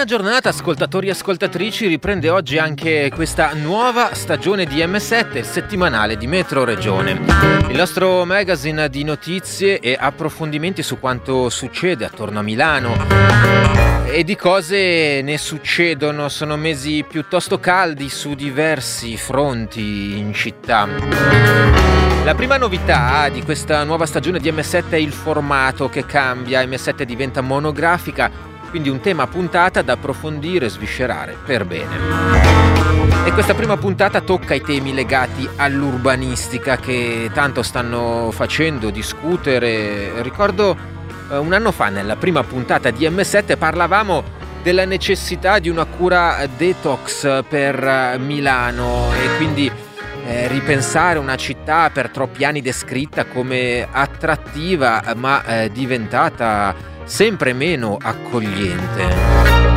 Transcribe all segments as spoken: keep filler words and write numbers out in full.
Buona giornata ascoltatori e ascoltatrici, riprende oggi anche questa nuova stagione di emme sette, il settimanale di Metro Regione. Il nostro magazine di notizie e approfondimenti su quanto succede attorno a Milano e di cose ne succedono. Sono mesi piuttosto caldi su diversi fronti in città. La prima novità di questa nuova stagione di emme sette è il formato che cambia. emme sette diventa monografica, quindi un tema a puntata da approfondire e sviscerare per bene. E questa prima puntata tocca i temi legati all'urbanistica che tanto stanno facendo discutere. Ricordo eh, un anno fa, nella prima puntata di emme sette, parlavamo della necessità di una cura detox per Milano e quindi eh, ripensare una città per troppi anni descritta come attrattiva ma eh, diventata sempre meno accogliente.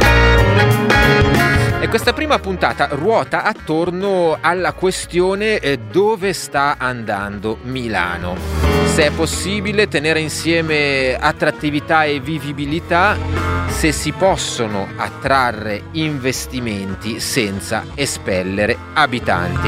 E questa prima puntata ruota attorno alla questione eh, dove sta andando Milano. Se è possibile tenere insieme attrattività e vivibilità, se si possono attrarre investimenti senza espellere abitanti.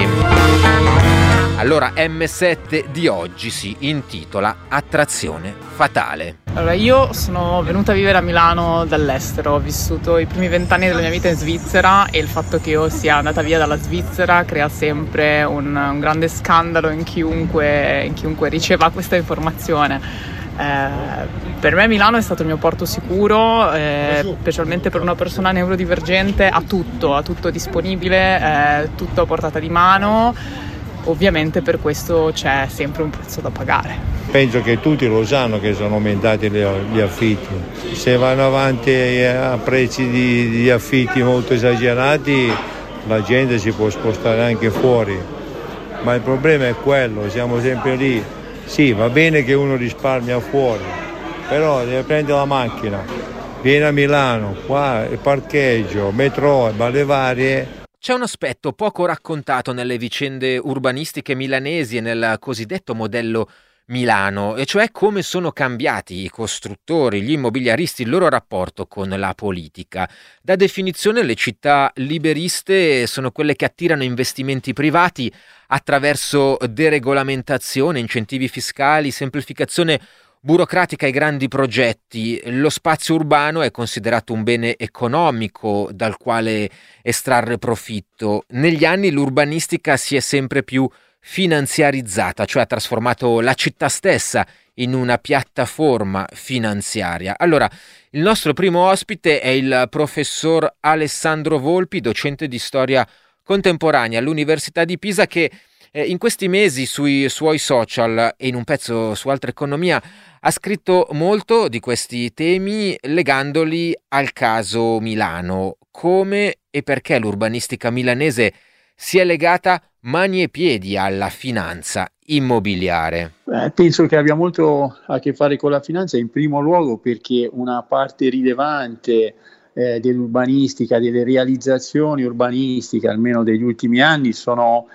Allora emme sette di oggi si intitola Attrazione fatale. Allora, io sono venuta a vivere a Milano dall'estero, ho vissuto i primi vent'anni della mia vita in Svizzera e il fatto che io sia andata via dalla Svizzera crea sempre un, un grande scandalo in chiunque, in chiunque riceva questa informazione. Eh, per me Milano è stato il mio porto sicuro, eh, specialmente per una persona neurodivergente, ha tutto, ha tutto disponibile, eh, tutto a portata di mano. Ovviamente per questo c'è sempre un prezzo da pagare. Penso che tutti lo sanno che sono aumentati gli affitti. Se vanno avanti a prezzi di, di affitti molto esagerati, la gente si può spostare anche fuori. Ma il problema è quello, siamo sempre lì. Sì, va bene che uno risparmia fuori, però deve prendere la macchina, viene a Milano, qua il parcheggio, metro, balle varie. C'è un aspetto poco raccontato nelle vicende urbanistiche milanesi e nel cosiddetto modello Milano, e cioè come sono cambiati i costruttori, gli immobiliaristi, il loro rapporto con la politica. Da definizione le città liberiste sono quelle che attirano investimenti privati attraverso deregolamentazione, incentivi fiscali, semplificazione burocratica ai grandi progetti. Lo spazio urbano è considerato un bene economico dal quale estrarre profitto. Negli anni l'urbanistica si è sempre più finanziarizzata, cioè ha trasformato la città stessa in una piattaforma finanziaria. Allora, il nostro primo ospite è il professor Alessandro Volpi, docente di storia contemporanea all'Università di Pisa, che eh, in questi mesi sui suoi social e in un pezzo su Altra Economia ha scritto molto di questi temi legandoli al caso Milano. Come e perché l'urbanistica milanese si è legata mani e piedi alla finanza immobiliare? Eh, penso che abbia molto a che fare con la finanza, in primo luogo perché una parte rilevante eh, dell'urbanistica, delle realizzazioni urbanistiche, almeno degli ultimi anni, sono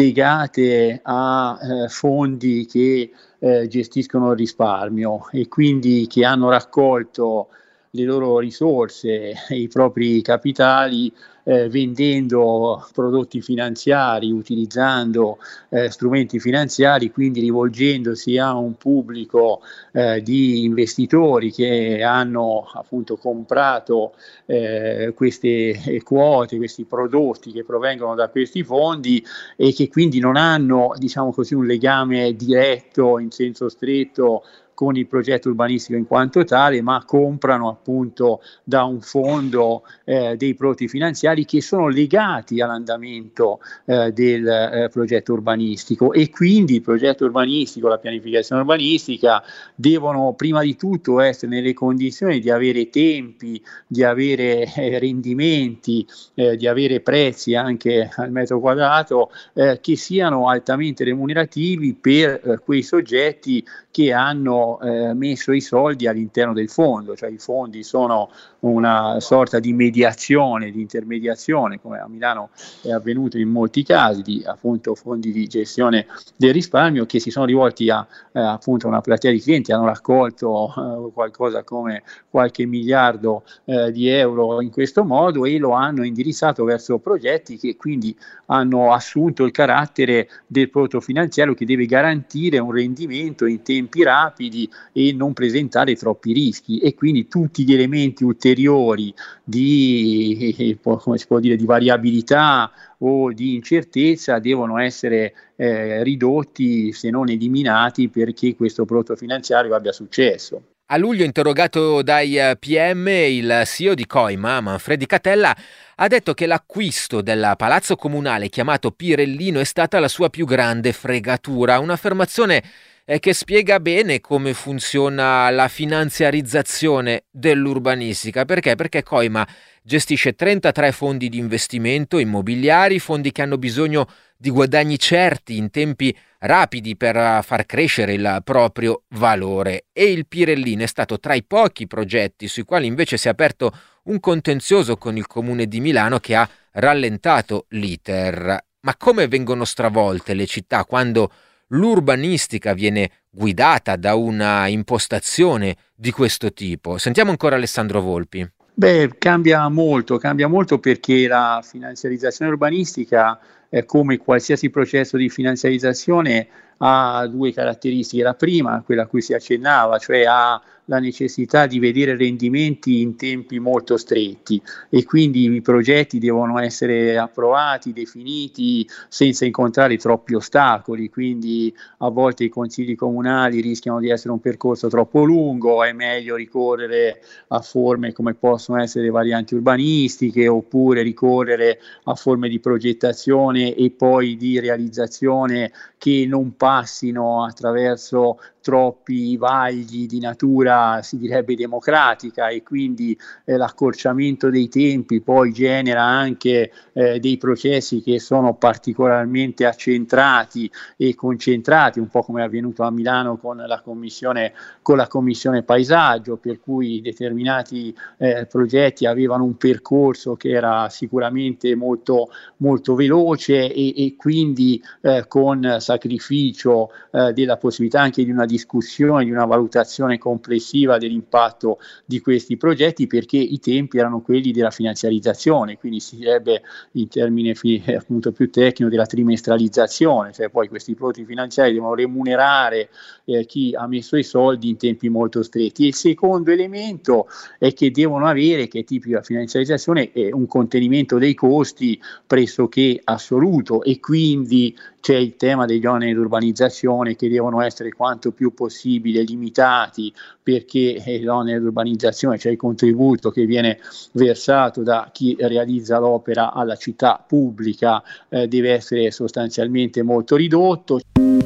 legate a eh, fondi che eh, gestiscono il risparmio e quindi che hanno raccolto le loro risorse, i propri capitali, eh, vendendo prodotti finanziari, utilizzando eh, strumenti finanziari, quindi rivolgendosi a un pubblico eh, di investitori che hanno appunto comprato eh, queste quote, questi prodotti che provengono da questi fondi e che quindi non hanno, diciamo così, un legame diretto in senso stretto con il progetto urbanistico in quanto tale, ma comprano appunto da un fondo eh, dei prodotti finanziari che sono legati all'andamento eh, del eh, progetto urbanistico, e quindi il progetto urbanistico, la pianificazione urbanistica devono prima di tutto essere nelle condizioni di avere tempi, di avere eh, rendimenti, eh, di avere prezzi anche al metro quadrato eh, che siano altamente remunerativi per eh, quei soggetti che hanno eh, messo i soldi all'interno del fondo, cioè i fondi sono una sorta di mediazione, di intermediazione, come a Milano è avvenuto in molti casi, di appunto fondi di gestione del risparmio che si sono rivolti a eh, appunto una platea di clienti, hanno raccolto eh, qualcosa come qualche miliardo eh, di euro in questo modo e lo hanno indirizzato verso progetti che quindi hanno assunto il carattere del prodotto finanziario che deve garantire un rendimento in tempi rapidi e non presentare troppi rischi, e quindi tutti gli elementi ulteriori di, come si può dire, di variabilità o di incertezza devono essere eh, ridotti, se non eliminati, perché questo prodotto finanziario abbia successo. A luglio, interrogato dai P M, il C E O di Coima, Manfredi Catella, ha detto che l'acquisto del palazzo comunale chiamato Pirellino è stata la sua più grande fregatura, un'affermazione che spiega bene come funziona la finanziarizzazione dell'urbanistica. Perché? Perché Coima gestisce trentatré fondi di investimento immobiliari, fondi che hanno bisogno di guadagni certi in tempi rapidi per far crescere il proprio valore, e il Pirellino è stato tra i pochi progetti sui quali invece si è aperto un contenzioso con il Comune di Milano che ha rallentato l'iter. Ma come vengono stravolte le città quando l'urbanistica viene guidata da una impostazione di questo tipo? Sentiamo ancora Alessandro Volpi. Beh, cambia molto, cambia molto perché la finanziarizzazione urbanistica, eh, come qualsiasi processo di finanziarizzazione, ha due caratteristiche. La prima, quella a cui si accennava, cioè ha la necessità di vedere rendimenti in tempi molto stretti, e quindi i progetti devono essere approvati, definiti senza incontrare troppi ostacoli, quindi a volte i consigli comunali rischiano di essere un percorso troppo lungo, è meglio ricorrere a forme come possono essere varianti urbanistiche, oppure ricorrere a forme di progettazione e poi di realizzazione che non passino attraverso troppi vagli di natura, si direbbe, democratica, e quindi eh, l'accorciamento dei tempi poi genera anche eh, dei processi che sono particolarmente accentrati e concentrati, un po' come è avvenuto a Milano con la commissione, con la commissione paesaggio, per cui determinati eh, progetti avevano un percorso che era sicuramente molto, molto veloce e, e quindi eh, con sacrificio eh, della possibilità anche di una discussione, di una valutazione complessiva dell'impatto di questi progetti, perché i tempi erano quelli della finanziarizzazione, quindi si direbbe in termine fi, appunto più tecnico della trimestralizzazione, cioè poi questi prodotti finanziari devono remunerare eh, chi ha messo i soldi in tempi molto stretti. E il secondo elemento è che devono avere, che è tipico della finanziarizzazione, è un contenimento dei costi pressoché assoluto, e quindi c'è il tema degli oneri di urbanizzazione che devono essere quanto più possibile limitati, perché l'onere di urbanizzazione, cioè il contributo che viene versato da chi realizza l'opera alla città pubblica, eh, deve essere sostanzialmente molto ridotto.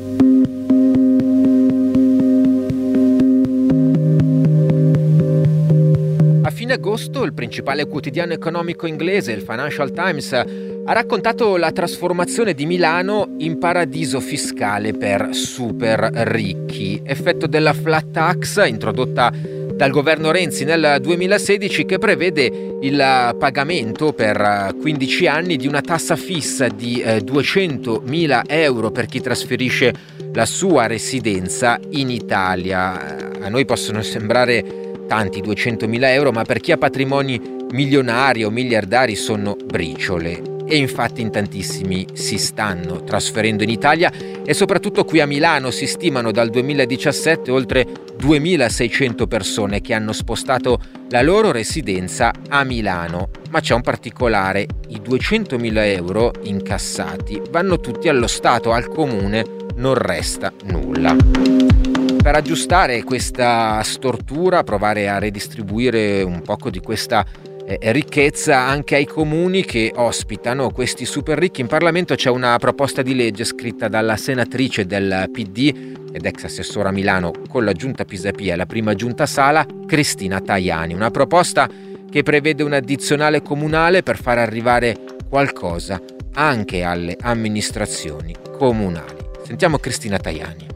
A fine agosto il principale quotidiano economico inglese, il Financial Times, ha raccontato la trasformazione di Milano in paradiso fiscale per super ricchi, effetto della flat tax introdotta dal governo Renzi nel duemilasedici, che prevede il pagamento per quindici anni di una tassa fissa di duecentomila euro per chi trasferisce la sua residenza in Italia. A noi possono sembrare tanti duecentomila euro, ma per chi ha patrimoni milionari o miliardari sono briciole. E infatti in tantissimi si stanno trasferendo in Italia, e soprattutto qui a Milano si stimano dal duemiladiciassette oltre duemilaseicento persone che hanno spostato la loro residenza a Milano. Ma c'è un particolare: i duecentomila euro incassati vanno tutti allo Stato, al Comune non resta nulla. Per aggiustare questa stortura, provare a redistribuire un poco di questa eh, ricchezza anche ai comuni che ospitano questi super ricchi, in Parlamento c'è una proposta di legge scritta dalla senatrice del P D ed ex assessora a Milano con la giunta Pisapia e la prima giunta Sala, Cristina Tajani. Una proposta che prevede un'addizionale comunale per far arrivare qualcosa anche alle amministrazioni comunali. Sentiamo Cristina Tajani.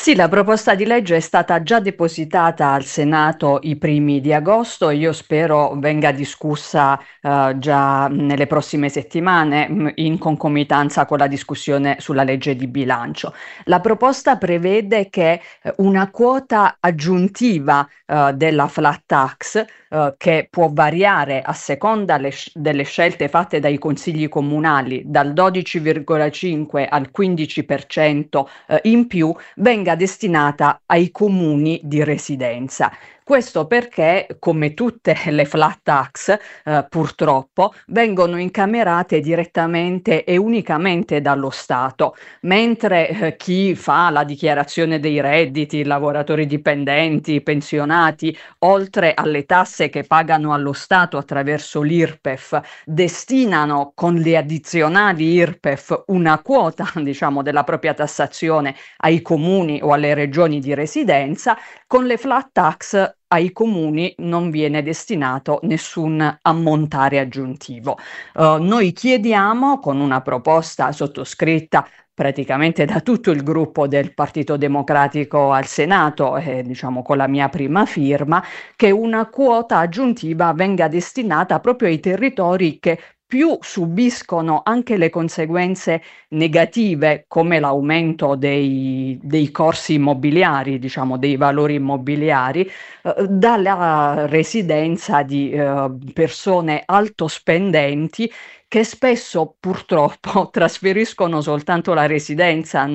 Sì, la proposta di legge è stata già depositata al Senato i primi di agosto e io spero venga discussa eh, già nelle prossime settimane mh, in concomitanza con la discussione sulla legge di bilancio. La proposta prevede che eh, una quota aggiuntiva eh, della flat tax eh, che può variare a seconda le sc- delle scelte fatte dai consigli comunali dal dodici virgola cinque al quindici per cento eh, in più venga destinata ai comuni di residenza. Questo perché, come tutte le flat tax, eh, purtroppo, vengono incamerate direttamente e unicamente dallo Stato, mentre eh, chi fa la dichiarazione dei redditi, lavoratori dipendenti, pensionati, oltre alle tasse che pagano allo Stato attraverso l'I R P E F, destinano con le addizionali I R P E F una quota, diciamo, della propria tassazione ai comuni o alle regioni di residenza. Con le flat tax ai comuni non viene destinato nessun ammontare aggiuntivo. Uh, noi chiediamo, con una proposta sottoscritta praticamente da tutto il gruppo del Partito Democratico al Senato, eh, diciamo con la mia prima firma, che una quota aggiuntiva venga destinata proprio ai territori che più subiscono anche le conseguenze negative, come l'aumento dei, dei corsi immobiliari, diciamo dei valori immobiliari, eh, dalla residenza di eh, persone altospendenti che spesso purtroppo trasferiscono soltanto la residenza.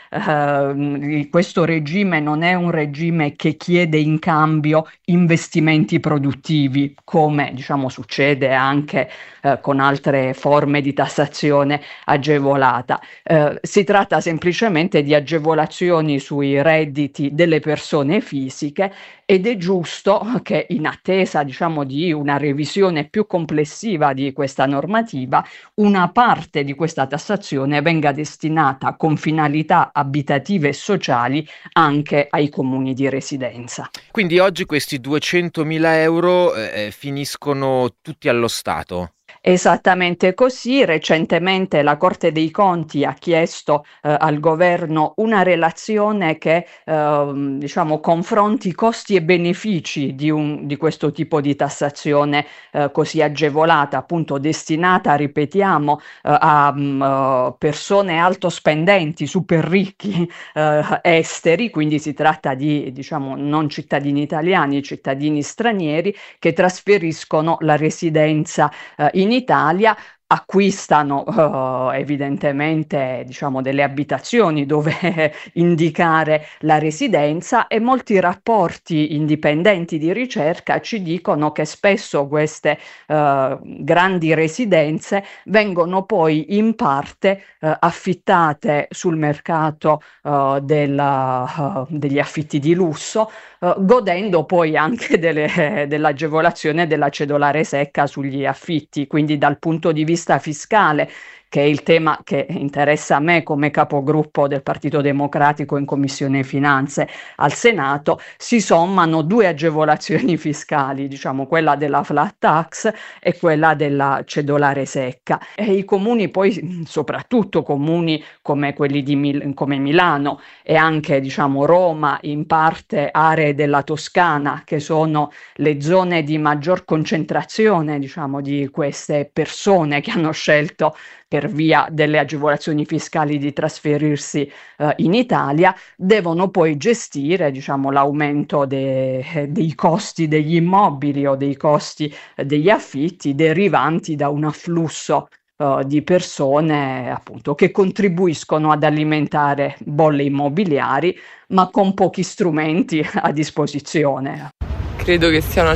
Uh, questo regime non è un regime che chiede in cambio investimenti produttivi, come diciamo succede anche uh, con altre forme di tassazione agevolata. Uh, si tratta semplicemente di agevolazioni sui redditi delle persone fisiche ed è giusto che, in attesa diciamo di una revisione più complessiva di questa normativa, una parte di questa tassazione venga destinata con finalità abitative e sociali anche ai comuni di residenza. Quindi oggi questi duecentomila euro eh, finiscono tutti allo Stato? Esattamente così. Recentemente la Corte dei Conti ha chiesto eh, al governo una relazione che eh, diciamo confronti costi e benefici di, un, di questo tipo di tassazione eh, così agevolata, appunto destinata, ripetiamo, eh, a um, persone altospendenti, super ricchi eh, esteri, quindi si tratta di diciamo non cittadini italiani, cittadini stranieri che trasferiscono la residenza eh, in Italia, acquistano uh, evidentemente diciamo delle abitazioni dove indicare la residenza, e molti rapporti indipendenti di ricerca ci dicono che spesso queste uh, grandi residenze vengono poi in parte uh, affittate sul mercato uh, della, uh, degli affitti di lusso, uh, godendo poi anche delle, dell'agevolazione della cedolare secca sugli affitti. Quindi dal punto di vista fiscale, che è il tema che interessa a me come capogruppo del Partito Democratico in Commissione Finanze al Senato, si sommano due agevolazioni fiscali, diciamo quella della flat tax e quella della cedolare secca. E i comuni poi, soprattutto comuni come quelli di Mil- come Milano e anche diciamo Roma, in parte aree della Toscana, che sono le zone di maggior concentrazione diciamo di queste persone che hanno scelto per via delle agevolazioni fiscali di trasferirsi eh, in Italia, devono poi gestire diciamo l'aumento de- dei costi degli immobili o dei costi eh, degli affitti derivanti da un afflusso uh, di persone appunto che contribuiscono ad alimentare bolle immobiliari, ma con pochi strumenti a disposizione. Credo che sia una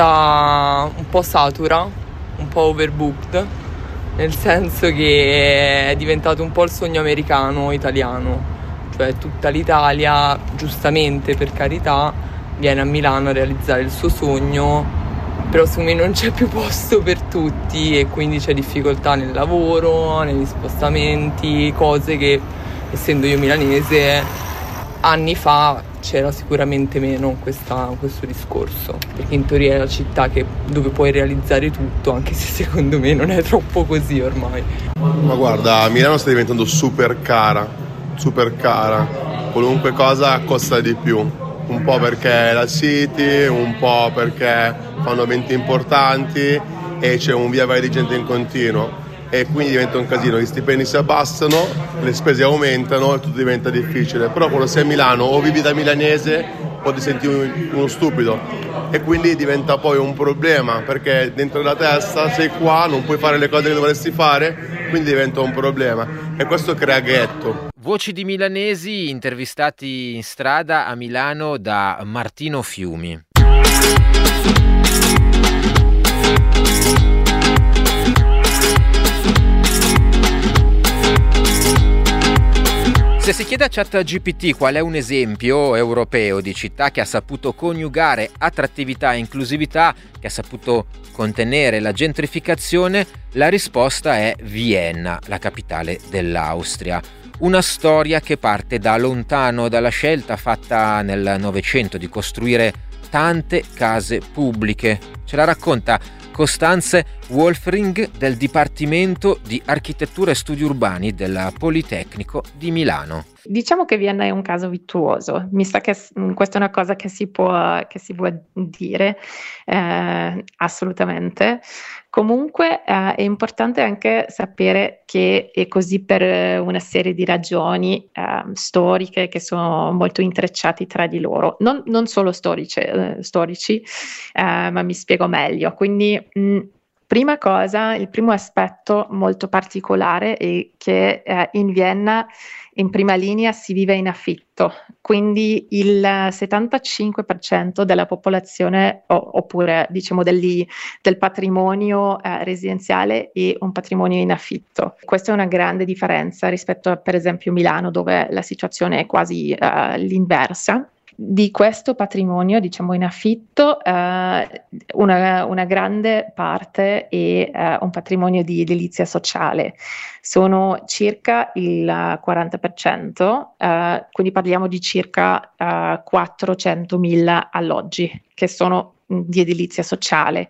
città un po' satura, un po' overbooked, nel senso che è diventato un po' il sogno americano italiano, cioè tutta l'Italia, giustamente per carità, viene a Milano a realizzare il suo sogno, però secondo me non c'è più posto per tutti e quindi c'è difficoltà nel lavoro, negli spostamenti, cose che, essendo io milanese, anni fa c'era sicuramente meno questa, questo discorso, perché in teoria è la città che, dove puoi realizzare tutto, anche se secondo me non è troppo così ormai. Ma guarda, Milano sta diventando super cara, super cara, qualunque cosa costa di più, un po' perché è la City, un po' perché fanno eventi importanti e c'è un via vai di gente in continuo e quindi diventa un casino, gli stipendi si abbassano, le spese aumentano e tutto diventa difficile. Però quando sei a Milano o vivi da milanese o ti senti uno stupido e quindi diventa poi un problema, perché dentro la testa sei qua, non puoi fare le cose che dovresti fare, quindi diventa un problema e questo crea ghetto. Voci di milanesi intervistati in strada a Milano da Martino Fiumi. Se si chiede a ChatGPT qual è un esempio europeo di città che ha saputo coniugare attrattività e inclusività, che ha saputo contenere la gentrificazione, la risposta è Vienna, la capitale dell'Austria. Una storia che parte da lontano dalla scelta fatta nel Novecento di costruire tante case pubbliche. Ce la racconta Costanze Wolfring del Dipartimento di Architettura e Studi Urbani del Politecnico di Milano. Diciamo che Vienna è un caso virtuoso, mi sa che questa è una cosa che si può, che si può dire, eh, assolutamente. Comunque eh, è importante anche sapere che è così per una serie di ragioni eh, storiche che sono molto intrecciati tra di loro, non, non solo storici, eh, storici eh, ma mi spiego meglio. Quindi mh, prima cosa, il primo aspetto molto particolare è che eh, in Vienna in prima linea si vive in affitto, quindi il settantacinque per cento della popolazione o, oppure diciamo degli, del patrimonio eh, residenziale è un patrimonio in affitto. Questa è una grande differenza rispetto a per esempio Milano, dove la situazione è quasi eh, l'inversa. Di questo patrimonio, diciamo in affitto, eh, una, una grande parte è eh, un patrimonio di edilizia sociale, sono circa il quaranta per cento, eh, quindi parliamo di circa eh, quattrocentomila alloggi che sono di edilizia sociale.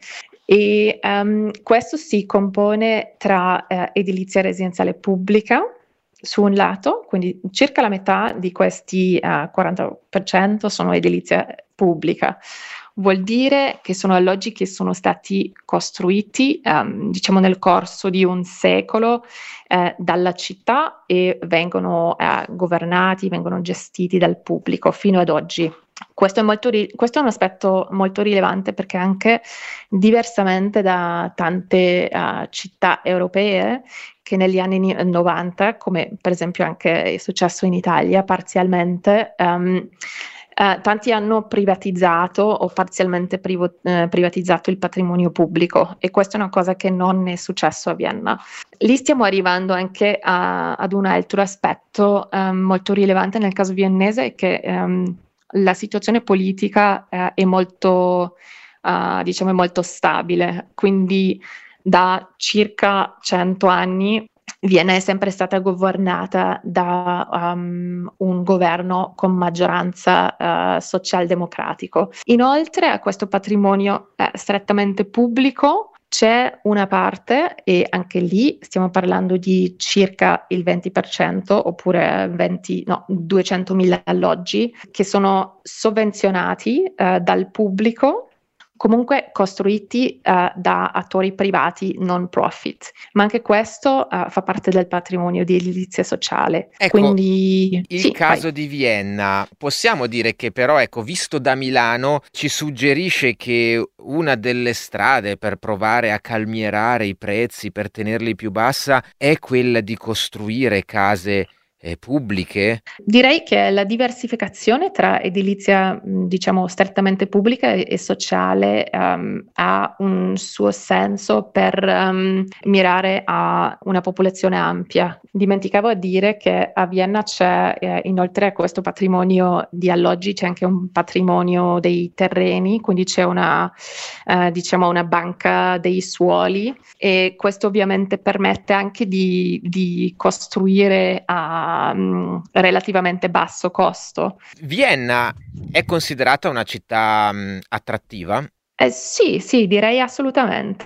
E um, questo si compone tra eh, edilizia residenziale pubblica, su un lato, quindi circa la metà di questi uh, quaranta per cento sono edilizia pubblica. Vuol dire che sono alloggi che sono stati costruiti, um, diciamo, nel corso di un secolo eh, dalla città e vengono eh, governati, vengono gestiti dal pubblico fino ad oggi. Questo è, molto ri- questo è un aspetto molto rilevante perché anche diversamente da tante uh, città europee che negli anni novanta, come per esempio anche è successo in Italia parzialmente, um, Uh, tanti hanno privatizzato o parzialmente privo- eh, privatizzato il patrimonio pubblico e questa è una cosa che non è successo a Vienna. Lì stiamo arrivando anche a, ad un altro aspetto um, molto rilevante nel caso viennese, è che um, la situazione politica uh, è molto, uh, diciamo, è molto stabile, quindi da circa cento anni Vienna è sempre stata governata da um, un governo con maggioranza uh, socialdemocratico. Inoltre a questo patrimonio eh, strettamente pubblico c'è una parte, e anche lì stiamo parlando di circa il venti per cento oppure venti, no, duecentomila alloggi che sono sovvenzionati uh, dal pubblico, comunque costruiti uh, da attori privati non profit, ma anche questo uh, fa parte del patrimonio di edilizia sociale. Ecco, quindi il sì, caso vai. di Vienna, possiamo dire che però, ecco, visto da Milano, ci suggerisce che una delle strade per provare a calmierare i prezzi, per tenerli più bassa, è quella di costruire case eh, pubbliche? Direi che la diversificazione tra edilizia, diciamo, strettamente pubblica e, e sociale um, ha un suo senso per um, mirare a una popolazione ampia. Dimenticavo a dire che a Vienna c'è, eh, inoltre a questo patrimonio di alloggi, c'è anche un patrimonio dei terreni, quindi c'è una, eh, diciamo, una banca dei suoli e questo ovviamente permette anche di, di costruire a Um, relativamente basso costo. Vienna è considerata una città um, attrattiva? Eh, sì, sì, direi assolutamente.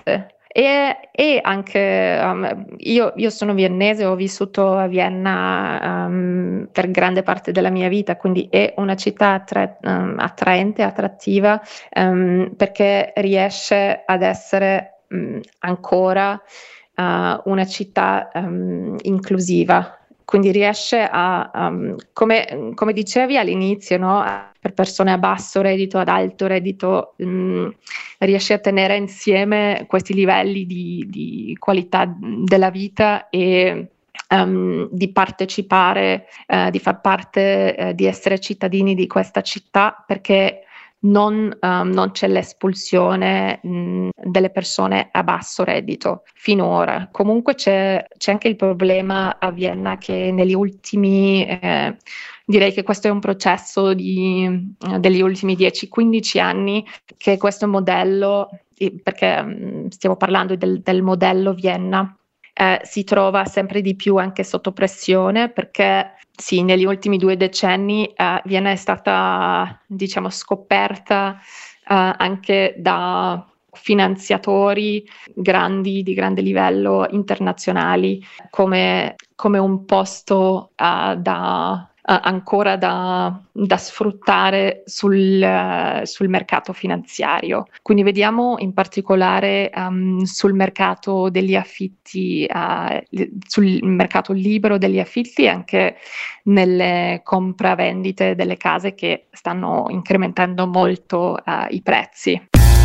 E, e anche um, io, io sono viennese, ho vissuto a Vienna um, per grande parte della mia vita, quindi è una città attra- um, attraente, attrattiva, um, perché riesce ad essere um, ancora uh, una città um, inclusiva. Quindi riesce a, um, come, come dicevi all'inizio, no? Per persone a basso reddito, ad alto reddito, um, riesce a tenere insieme questi livelli di, di qualità della vita e um, di partecipare, uh, di far parte, uh, di essere cittadini di questa città, perché Non, um, non c'è l'espulsione mh, delle persone a basso reddito finora. Comunque c'è, c'è anche il problema a Vienna che negli ultimi, eh, direi che questo è un processo di, eh, degli ultimi dieci quindici anni, che questo modello, perché mh, stiamo parlando del, del modello Vienna, eh, si trova sempre di più anche sotto pressione, perché sì, negli ultimi due decenni eh, Vienna è stata, diciamo, scoperta eh, anche da finanziatori grandi, di grande livello, internazionali, come, come un posto uh, da, uh, ancora da, da sfruttare sul, uh, sul mercato finanziario. Quindi vediamo in particolare um, sul mercato degli affitti, uh, sul mercato libero degli affitti, anche nelle compravendite delle case che stanno incrementando molto uh, i prezzi.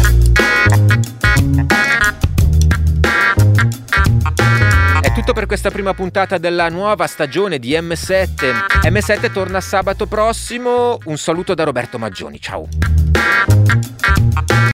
È tutto per questa prima puntata della nuova stagione di M sette. M sette torna sabato prossimo. Un saluto da Roberto Maggioni. Ciao.